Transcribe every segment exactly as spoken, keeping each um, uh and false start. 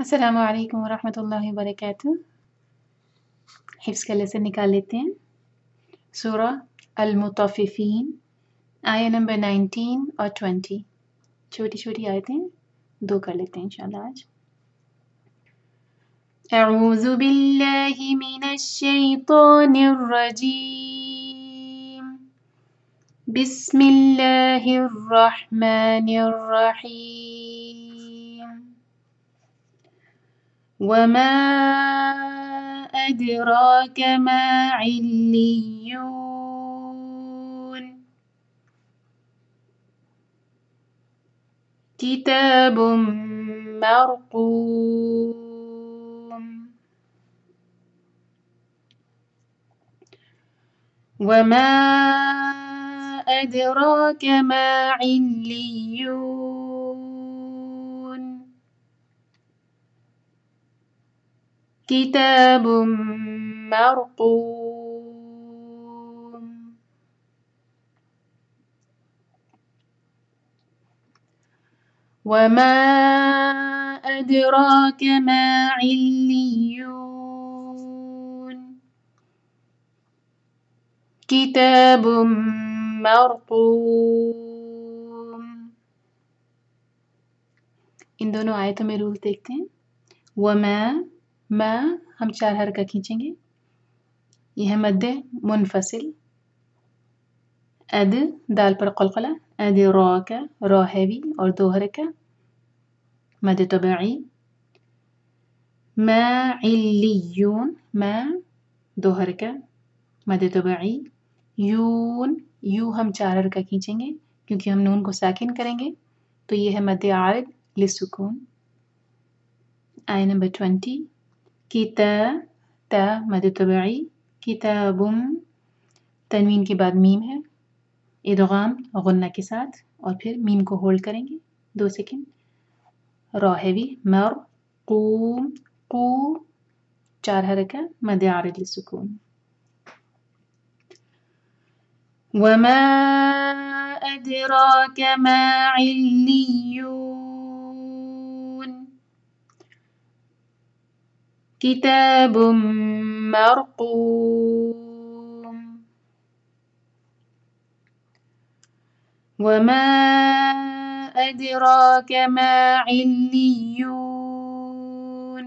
السلام علیکم ورحمۃ اللہ وبرکاتہ۔ حفظ کا لیسن نکال لیتے ہیں۔ سورہ المطففین، آیہ نمبر نائنٹین اور ٹوینٹی، چھوٹی چھوٹی آیتیں دو کر لیتے ہیں انشاءاللہ آج۔ اعوذ باللہ من الشیطان الرجیم، بسم اللہ الرحمن الرحیم۔ وما أدراك ما عليون، كتاب مرقوم۔ وما أدراك ما عليون، كتاب مرقوم۔ وما أدراك ما عليون، كتاب مرقوم۔ ان دونوں آیتوں میں رول دیکھتے ہیں۔ وما، ما ہم چار حرکہ کھینچیں گے، یہ ہے مد منفصل۔ اد، دال پر قلقلہ، ادراک، را ہیوی اور دو حرکہ، مد طبعی۔ ما علیون، ما دو حرکہ، مد طبعی۔ یون، یو ہم چار حرکہ کھینچیں گے کیونکہ ہم نون کو ساکن کریں گے تو یہ ہے مد عارض للسکون۔ آیہ نمبر ٹوینٹی، کتا، تا مد طبعی، کتاب، تنوین کے بعد میم ہے، ادغام غنہ کے ساتھ اور پھر میم کو ہولڈ کریں گے دو سیکنڈ۔ را ہیوی، مر، قوم، قو، چار حرکہ، مد عارض للسکون۔ وما أدراك ما عليون، كتاب مرقوم۔ وما أدراك ما عليون،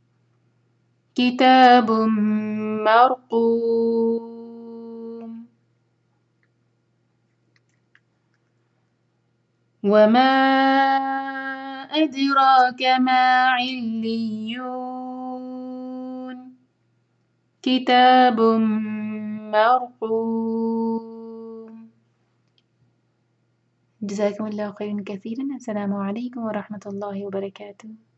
كتاب مرقوم۔ وما أدراك ما عليون، كتاب مرقوم۔ جزاكم الله خيرا كثيرا۔ السلام عليكم ورحمة الله وبركاته۔